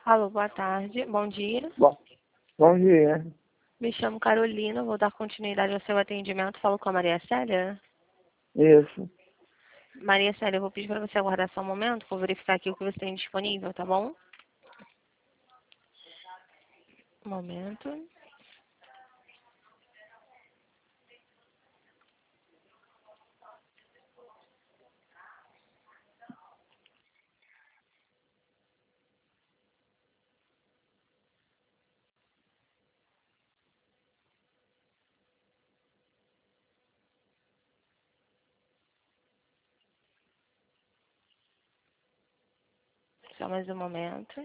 Alô, boa tarde. Bom dia. Bom dia. Me chamo Carolina, vou dar continuidade ao seu atendimento. Falo com a Maria Célia. Isso. Maria Célia, eu vou pedir para você aguardar só um momento, vou verificar aqui o que você tem disponível, tá bom? Um momento. Só mais um momento.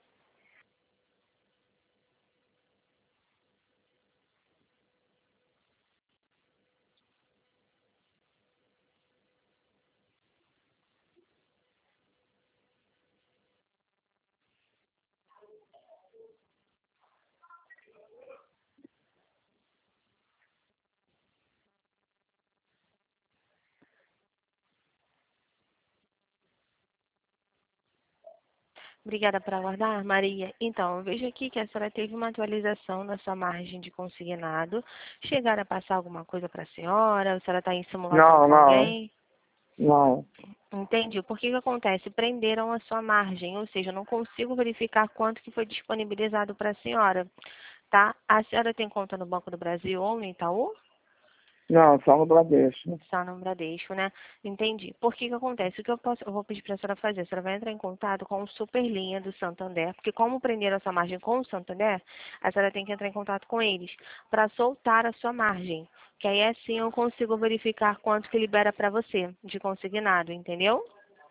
Obrigada por aguardar, Maria. Então, eu vejo aqui que a senhora teve uma atualização na sua margem de consignado. Chegaram a passar alguma coisa para a senhora? A senhora está em simulação com alguém? Não. Entendi. Por que acontece? Prenderam a sua margem, ou seja, eu não consigo verificar quanto que foi disponibilizado para a senhora, tá? A senhora tem conta no Banco do Brasil ou no Itaú? Não, só no Bradesco. Só no Bradesco, né? Entendi. Por que acontece? O que eu vou pedir para a senhora fazer? A senhora vai entrar em contato com o Superlinha do Santander, porque como prenderam a sua margem com o Santander, a senhora tem que entrar em contato com eles para soltar a sua margem, que aí assim eu consigo verificar quanto que libera para você de consignado, entendeu?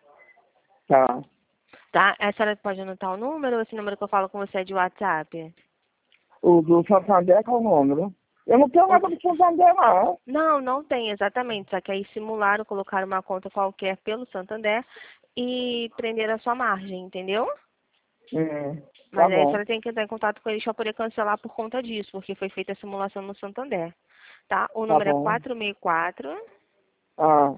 Tá. Tá? A senhora pode anotar o número, esse número que eu falo com você é de WhatsApp? O do Santander qual é o número? Eu não tenho nada do Santander, não. Não, não tem, exatamente. Só que aí simularam, colocaram uma conta qualquer pelo Santander e prenderam a sua margem, entendeu? Tá Mas aí a bom. senhora tem que entrar em contato com eles para poder cancelar por conta disso, porque foi feita a simulação no Santander. Tá? O Tá número é bom. 464 Ah,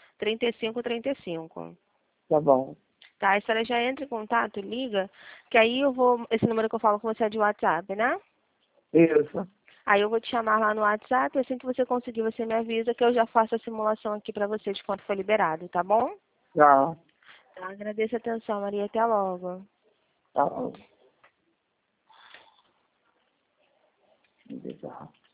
3535. tá bom. Tá? A senhora já entra em contato, liga, que aí eu vou. Esse número que eu falo com você é de WhatsApp, né? Isso. Aí eu vou te chamar lá no WhatsApp, assim que você conseguir, você me avisa que eu já faço a simulação aqui para você de quanto foi liberado, tá bom? Tá. Tá, agradeço a atenção, Maria. Até logo. Tá. Tá.